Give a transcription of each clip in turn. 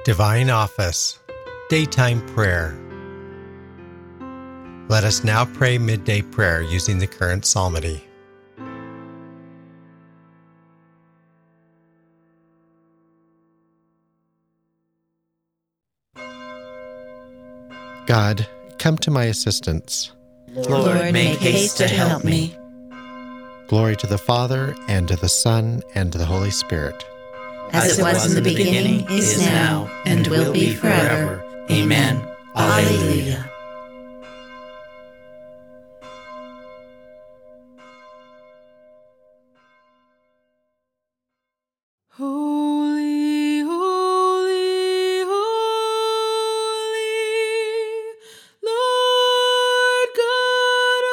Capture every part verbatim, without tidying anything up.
Divine Office, Daytime Prayer. Let us now pray midday prayer using the current psalmody. God, come to my assistance. Lord, make haste to help me. Glory to the Father, and to the Son, and to the Holy Spirit. As it was in the beginning, is now, and will be forever. Amen. Alleluia. Holy, holy, holy, Lord God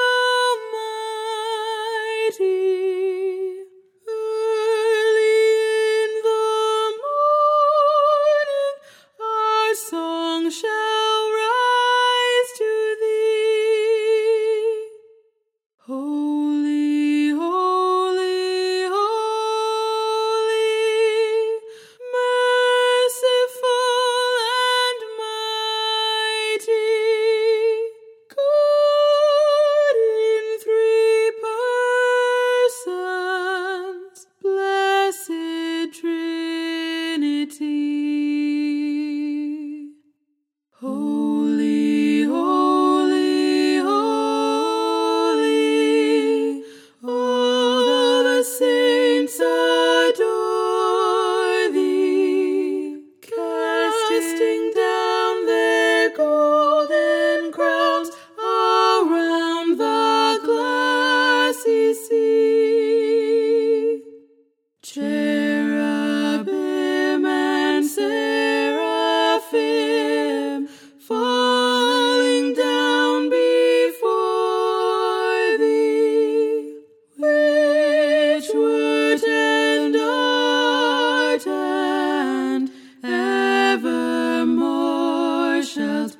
Almighty. Early in the morning our song shall rise to thee. Holy, holy, holy, merciful and mighty, God in three persons, blessed Trinity. Holy, holy, holy, all the saints adore thee, casting down their golden crowns around the glassy sea. Cherubim and seraphim falling down before thee, which word and art and evermore shalt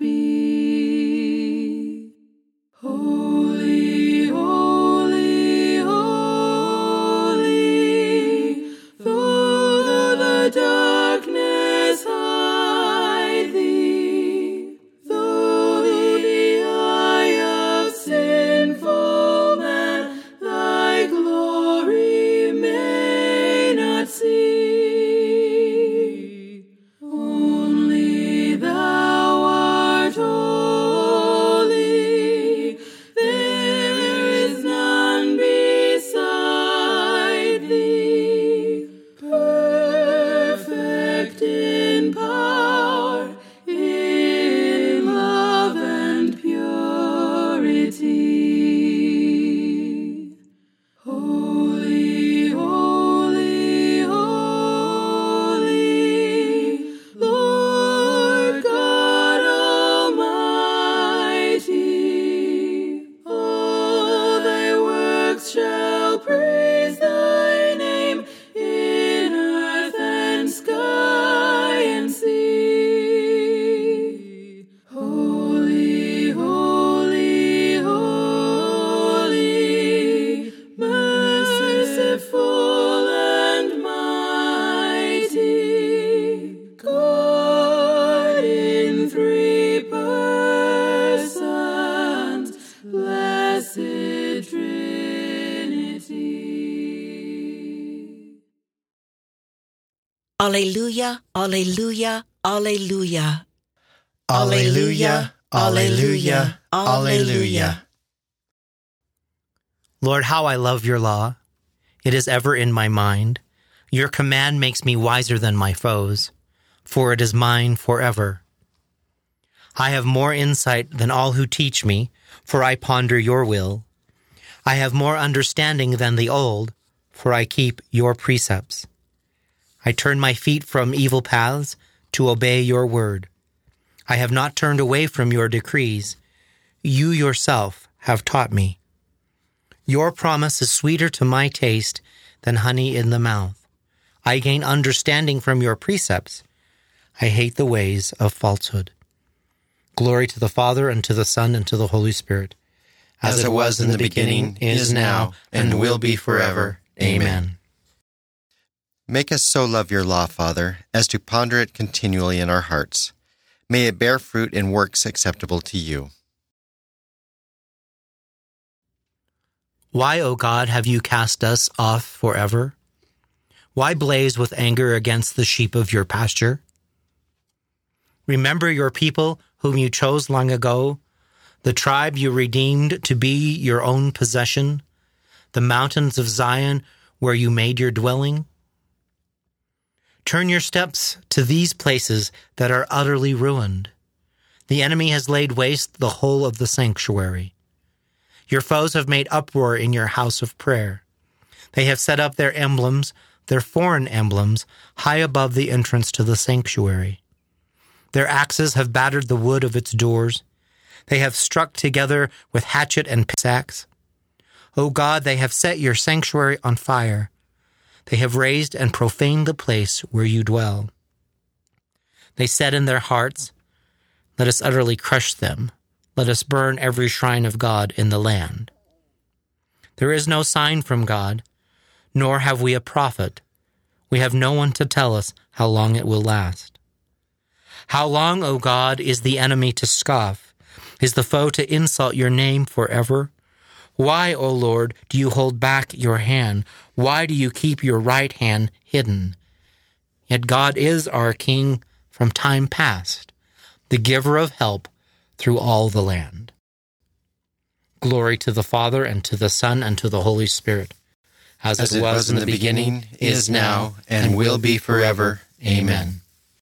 be. Holy, holy, holy, though the darkness hide thee, though the eye of sinful man thy glory may not see, only thou art holy, there is none beside thee, perfect in power, in love and purity. Holy, holy, holy, Lord God Almighty. All thy works shall praise thy name in earth and sky and sea. Holy, holy, holy, merciful and mighty, God in three persons, blessed Trinity. Alleluia, alleluia, alleluia. Alleluia, alleluia, alleluia. Lord, how I love your law. It is ever in my mind. Your command makes me wiser than my foes, for it is mine forever. I have more insight than all who teach me, for I ponder your will. I have more understanding than the old, for I keep your precepts. I turn my feet from evil paths to obey your word. I have not turned away from your decrees. You yourself have taught me. Your promise is sweeter to my taste than honey in the mouth. I gain understanding from your precepts. I hate the ways of falsehood. Glory to the Father, and to the Son, and to the Holy Spirit. As it was in the beginning, is now, and will be forever. Amen. Make us so love your law, Father, as to ponder it continually in our hearts. May it bear fruit in works acceptable to you. Why, O God, have you cast us off forever? Why blaze with anger against the sheep of your pasture? Remember your people whom you chose long ago, the tribe you redeemed to be your own possession, the mountains of Zion where you made your dwelling. Turn your steps to these places that are utterly ruined. The enemy has laid waste the whole of the sanctuary. Your foes have made uproar in your house of prayer. They have set up their emblems, their foreign emblems, high above the entrance to the sanctuary. Their axes have battered the wood of its doors. They have struck together with hatchet and pickaxe. O God, they have set your sanctuary on fire. They have raised and profaned the place where you dwell. They said in their hearts, "Let us utterly crush them. Let us burn every shrine of God in the land." There is no sign from God, nor have we a prophet. We have no one to tell us how long it will last. How long, O God, is the enemy to scoff? Is the foe to insult your name forever? Why, O Lord, do you hold back your hand? Why do you keep your right hand hidden? Yet God is our King from time past, the giver of help through all the land. Glory to the Father, and to the Son, and to the Holy Spirit, as, As it was in the beginning, is now, and will be forever. Amen.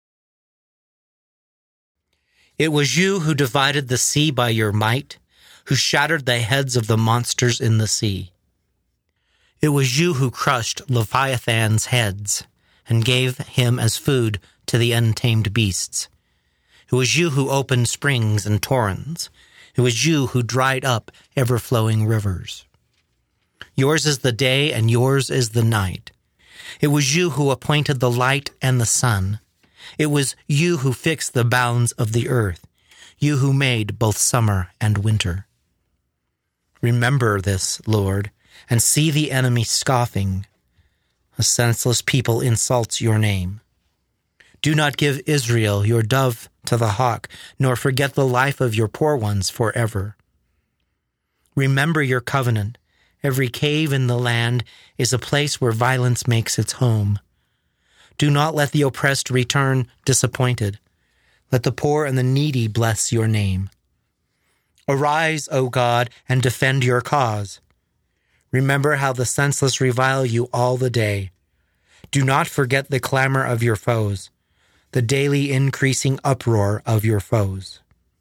It was you who divided the sea by your might, who shattered the heads of the monsters in the sea. It was you who crushed Leviathan's heads and gave him as food to the untamed beasts. It was you who opened springs and torrents. It was you who dried up ever-flowing rivers. Yours is the day and yours is the night. It was you who appointed the light and the sun. It was you who fixed the bounds of the earth, you who made both summer and winter. Remember this, Lord, and see the enemy scoffing. A senseless people insults your name. Do not give Israel, your dove, to the hawk, nor forget the life of your poor ones forever. Remember your covenant. Every cave in the land is a place where violence makes its home. Do not let the oppressed return disappointed. Let the poor and the needy bless your name. Arise, O God, and defend your cause. Remember how the senseless revile you all the day. Do not forget the clamor of your foes, the daily increasing uproar of your foes.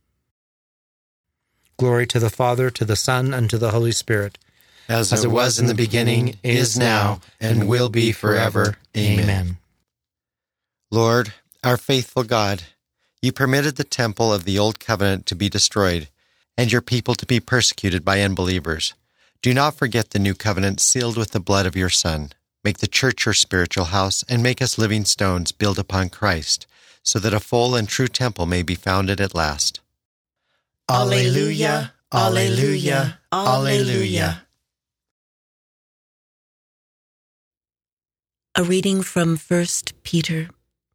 Glory to the Father, to the Son, and to the Holy Spirit. As, As it was in the beginning, is now, and will be forever. Amen. Amen. Lord, our faithful God, you permitted the temple of the Old Covenant to be destroyed, and your people to be persecuted by unbelievers. Do not forget the new covenant sealed with the blood of your Son. Make the church your spiritual house, and make us living stones built upon Christ, so that a full and true temple may be founded at last. Alleluia, alleluia, alleluia. A reading from First Peter.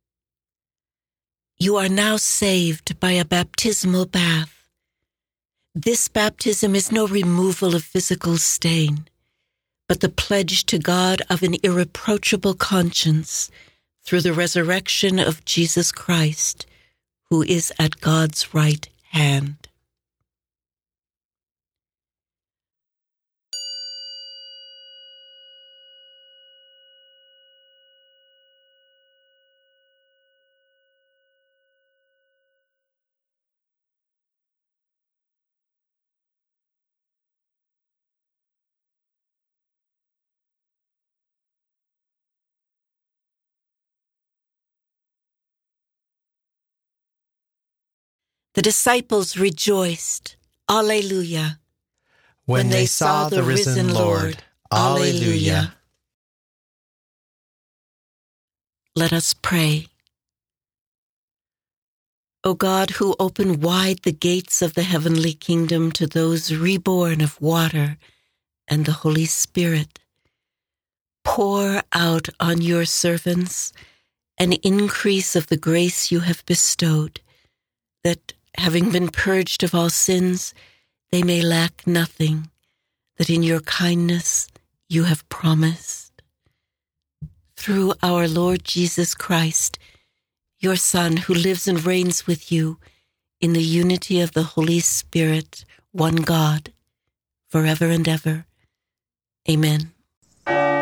You are now saved by a baptismal bath. This baptism is no removal of physical stain, but the pledge to God of an irreproachable conscience through the resurrection of Jesus Christ, who is at God's right hand. The disciples rejoiced, Alleluia, When, they saw the risen Lord. Alleluia. Let us pray. O God, who open wide the gates of the heavenly kingdom to those reborn of water and the Holy Spirit, pour out on your servants an increase of the grace you have bestowed, that, having been purged of all sins, they may lack nothing, that in your kindness you have promised. Through our Lord Jesus Christ, your Son, who lives and reigns with you in the unity of the Holy Spirit, one God, forever and ever. Amen.